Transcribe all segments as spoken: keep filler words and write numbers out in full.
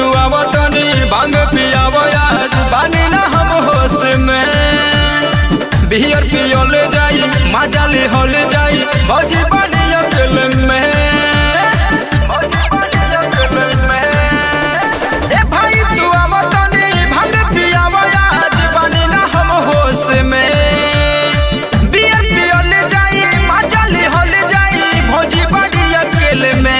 तू आवतनी भांग पियावो आज बानी ना हम होश में। बियर पियल जाई मजाली होल जाई भौजी बानी अकेले में। ए भाई तू आवतनी भांग पियावो आज बानी ना हम होश में। बियर पियल जाई मजाली होल जाई भौजी बानी अकेले में।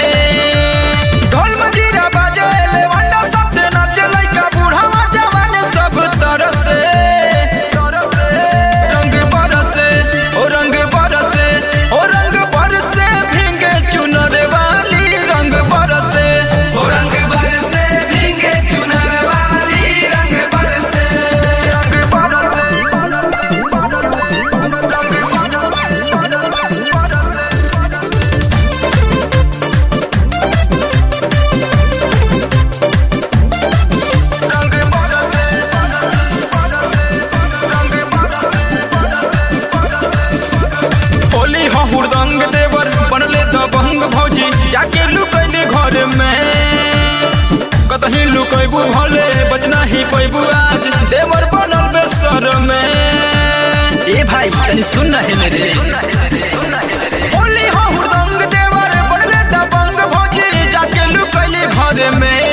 हुरदंग देवर बनले दबंग भौजी जाके लुकैले घर में। कतही लुकैबू भले बचना ही पैबू आज देवर बनल बेसर में। ए भाई तनी सुन ना है रे होली हो हुरदंग देवर बनले दबंग भौजी जाके लुकैले घर में।